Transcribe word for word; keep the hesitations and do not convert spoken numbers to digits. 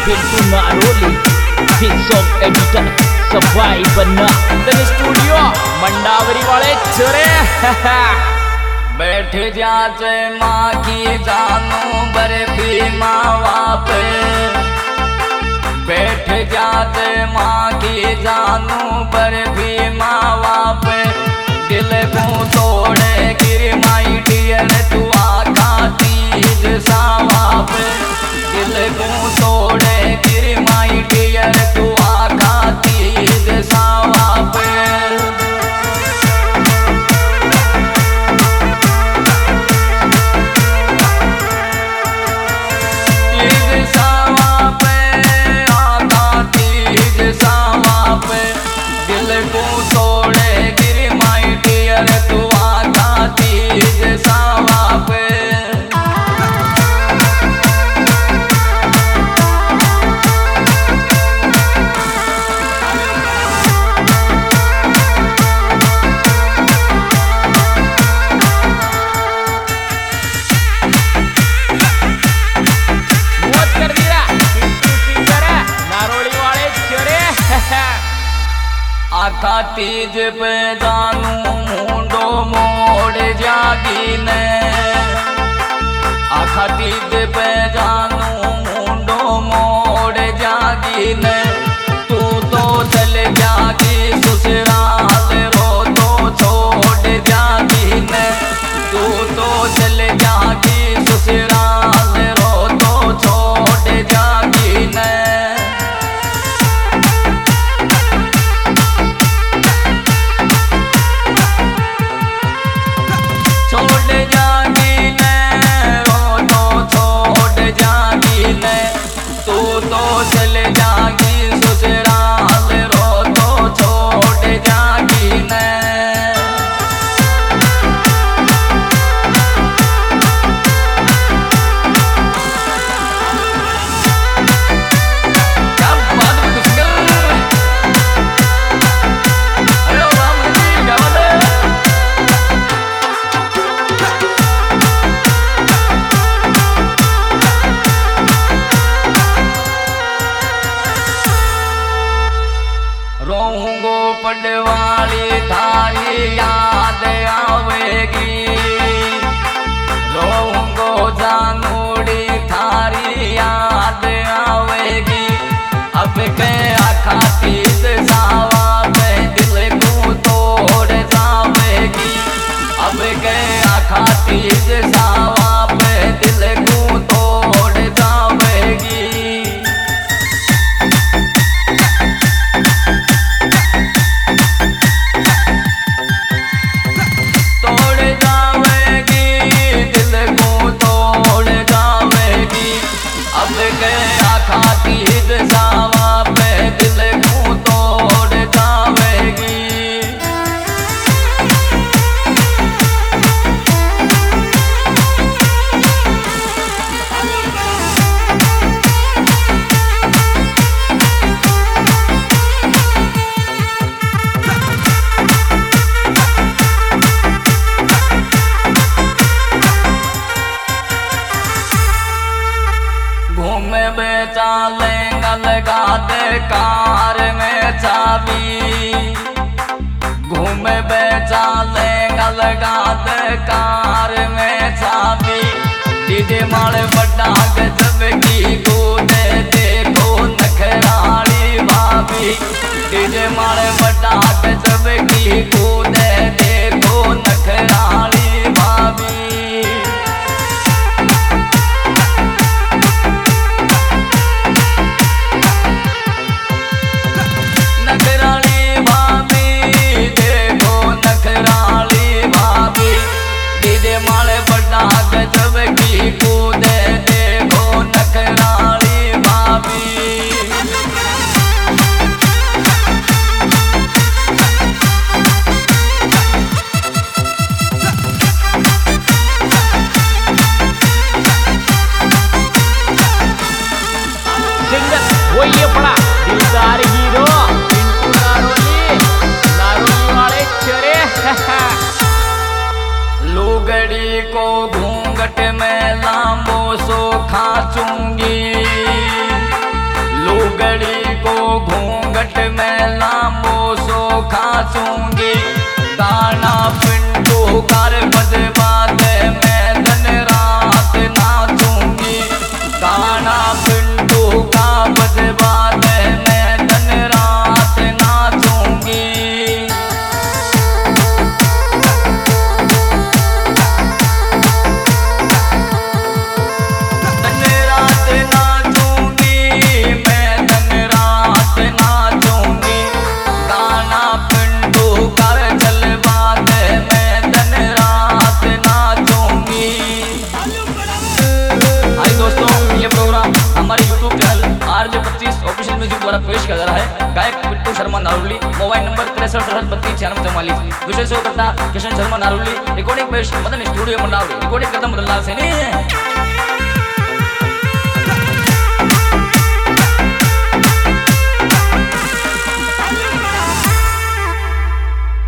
Pintu Naroli Song editor सफाई बन्ना दिन studio Mandawari वाले छोरे बैठ जाते माँ की जानू बर्फी मावा पे बैठ जाते माँ की जानू बर्फी मावा पे दिल को तोड़े गिर माई डियर तू आका तीज सावा पे दिल को तोड़े गिर माई डियर तू आका तीज सावा पे आखा तीज पे जानू मुंडो मोड़ जागी ने आखा तीज पे जानू मुंडो मोड़ जागी ने तू तो चल जागी ससुराल रो तो छोड़ जागी ने तू तो चल जागी ससुराल रो तो छोड़ जागी ने रोऊंगो पडवाली थारी याद आवेगी रोऊंगो जानूड़ी थारी याद आवेगी अब के आखा तीज सावा में दिल को तोड़ जावेगी अब के आखा तीज सावा में दिल को तोड़ जावेगी घूमे बेचाले लगा दे कार में चाबी घूमे बेचाले लगा दे कार में चाबी दीदी माल बड़ा गजब की कूदे देखो नखराली भाभी दीदी माल बड़ा गजब की कूदे देखो नखराली भाभी गजब की कूदे देखो नखराली भाभी नाचूंगी गाना पिंटू कार बजवा दे मैं दिन रात नाचूंगी गाना पिंटू का बजवा दे मैं दिन रात नाचूंगी हमारे यूट्यूब चैनल आर जे पच्चीस ऑफिशियल म्यूजिक द्वारा पेश किया जा रहा है। गायक पिंटू शर्मा नारुली, मोबाइल नंबर तिरसठ सड़सठ बत्तीस छियानवे चौवालीस। विशेष करता किशन शर्मा नारुली, रिकॉर्डिंग पेश मदन स्टूडियो मनावली, रिकॉर्डिंग करता मदन लाल सैनी।